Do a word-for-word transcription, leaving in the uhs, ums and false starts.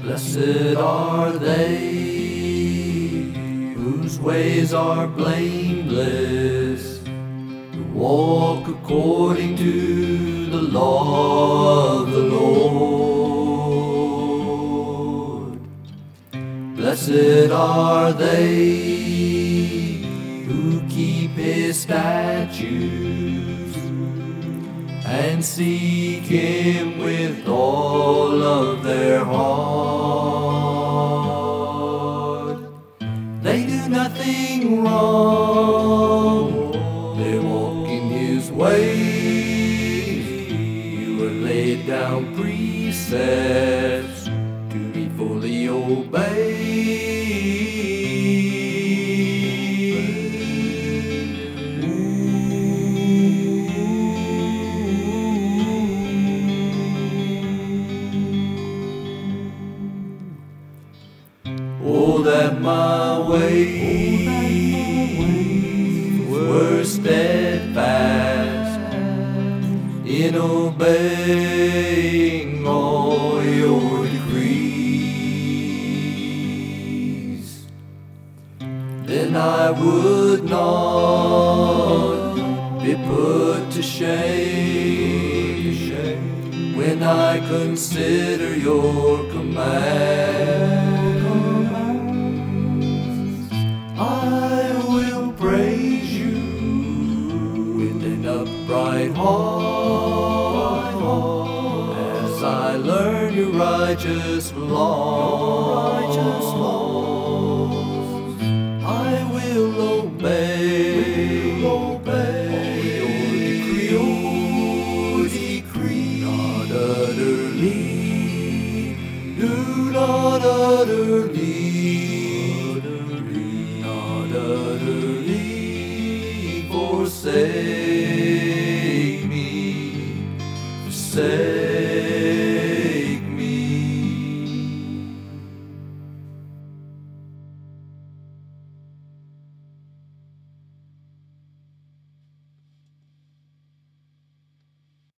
Blessed are they whose ways are blameless, who walk according to the law of the Lord. Blessed are they who keep His statutes and seek Him with all of their heart. They do nothing wrong, they walk in His ways. You have laid down precepts to be fully obeyed. Oh, that my ways were steadfast in obeying all your decrees. Then I would not be put to shame when I consider your commands. I will praise you with an upright heart as I learn your righteous law.